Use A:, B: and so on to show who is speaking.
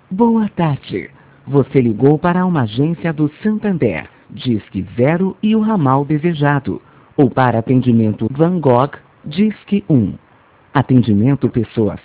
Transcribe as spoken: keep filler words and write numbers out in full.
A: Boa tarde. Você ligou para uma agência do Santander, Disque Zero e o ramal desejado. Ou para atendimento Van Gogh, Disque um. Atendimento pessoas.